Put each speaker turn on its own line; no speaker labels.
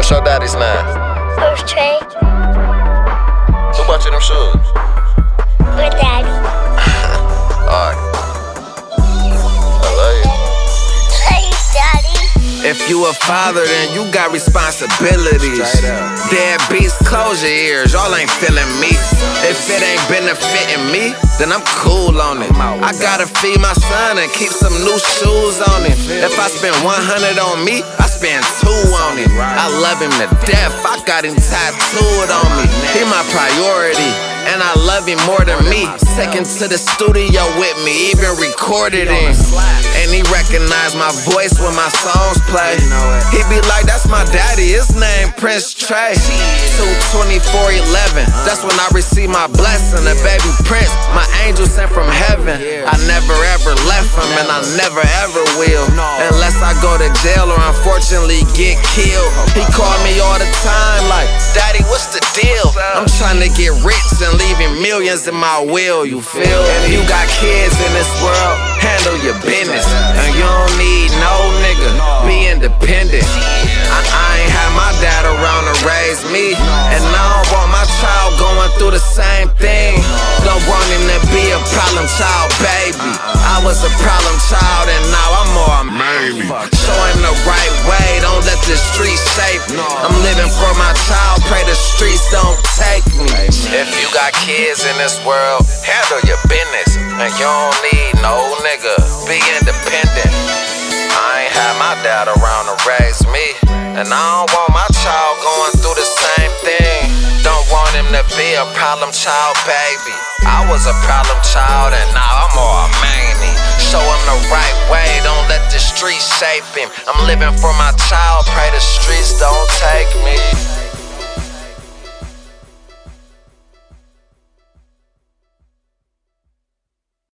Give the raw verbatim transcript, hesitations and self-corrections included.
What's your daddy's name?
First Trey.
Who bought you them shoes?
My daddy.
Alright. I love you.
Hey, daddy.
If you a father, then you got responsibilities. Deadbeats, close your ears, y'all ain't feeling me. If it ain't benefiting me, then I'm cool on it. I gotta feed my son and keep some new shoes on him. If I spend one hundred on me, I spend two on it. I love him to death, I got him tattooed on me. He my priority, and I love him more than me. Second to the studio with me, even recorded him. And he recognized my voice when my songs play. He be like, that's my daddy, his name Prince Trey. two twenty-four eleven, that's when I received my blessing. A baby Prince, my angel sent from heaven. I never ever left him, and I never ever will, unless I go to jail or unfortunately get killed. He called me all the time like, daddy, what's the deal? I'm trying to get rich and leaving millions in my will, you feel? If you got kids in this world, handle your business. And you don't need no nigga, be independent. I, I ain't had my dad around to raise me, and I don't want my child going through the same thing. Don't want him to be a problem child, baby. I was a problem child and now I'm more a maybe. Show him the right way, don't let the streets shape me. I'm living for my child, pray the streets don't take me. If you got kids in this world, handle your business. And you don't need no nigga, be independent. I ain't had my dad around to raise me, and I don't want my child going through the same thing. Don't want him to be a problem child, baby. I was a problem child and now I'm more a manie. Show him the right way, don't let the streets shape him. I'm living for my child, pray the streets don't